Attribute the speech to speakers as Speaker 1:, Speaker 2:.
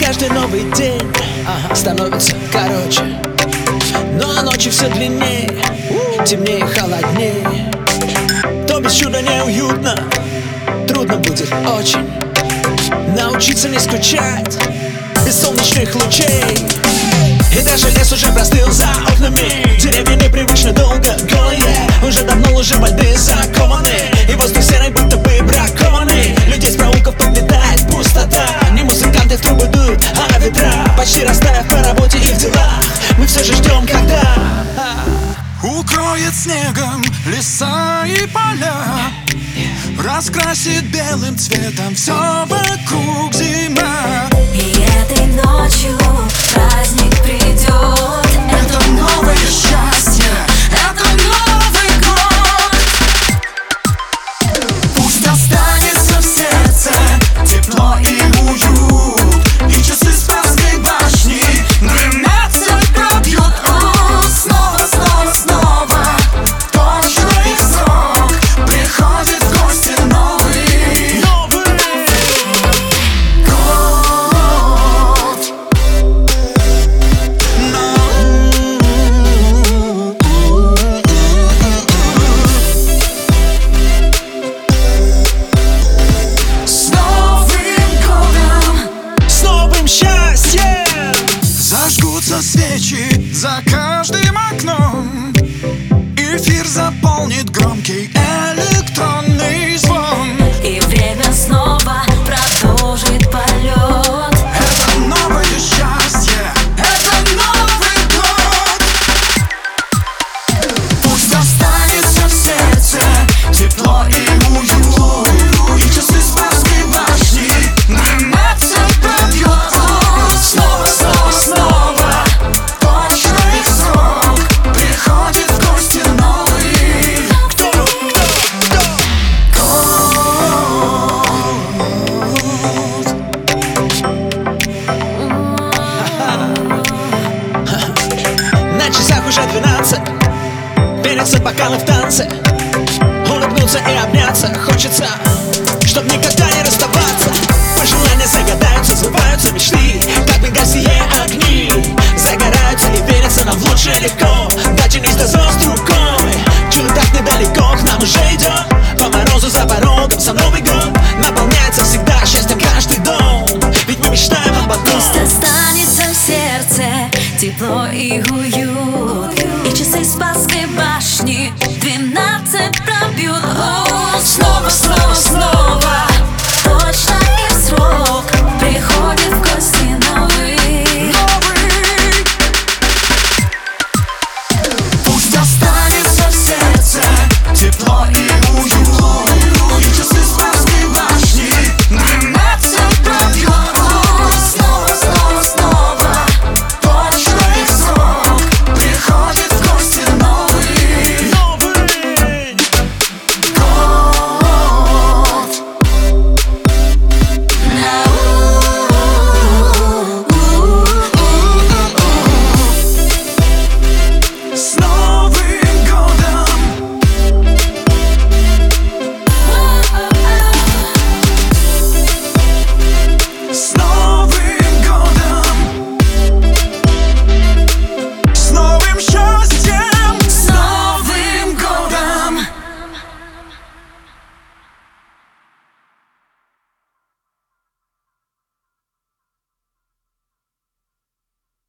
Speaker 1: каждый новый день становится короче, но ночи все длиннее, темнее, холоднее. То без чуда неуютно, трудно будет очень научиться не скучать без солнечных лучей. И даже лес уже простыл за окнами, деревья непривычно долго голые, уже давно уже во льды закованы, и воздух серый будто бы бракованный. Людей с проулков подметает пустота, не музыканты в трубы дуют, а ветра. Почти растаяв по работе и в делах, мы все же ждем, когда
Speaker 2: укроет снегом леса и поля, раскрасит белым цветом все вокруг зима.
Speaker 3: И этой ночью праздник придет.
Speaker 2: Это новое счастье, это Новый год. Пусть останется в сердце тепло и уют, и часы Спасской башни 12 пробьют. Снова, снова, снова точно их срок, приходит в гости Новый год. С Новым годом!
Speaker 1: с новым счастьем.
Speaker 2: Зажгутся свечи за каждым окном, эфир заполнит громкий электронный звон.
Speaker 3: И время снова продолжит полет.
Speaker 2: Это новое счастье, это Новый год. Пусть останется в сердце тепло и уют, и часы Спасской башни 12 пробьют. Снова, снова, снова точно их срок, приходит в гости Новый год.
Speaker 1: На часах уже 12, пенятся бокалы в танце, улыбнуться и обняться хочется, чтоб никогда не расставаться. Пожелания загадаются, сбываются мечты, как мигасие огни, загораются и верятся нам в лучшее легко. Дотянись до звезд рукой, чудо так недалеко к нам уже идет. По морозу за порогом сам Новый год наполняется всегда счастьем каждый дом, ведь мы мечтаем об одном.
Speaker 3: Пусть останется в сердце тепло и уют, и часы Спасской башни 12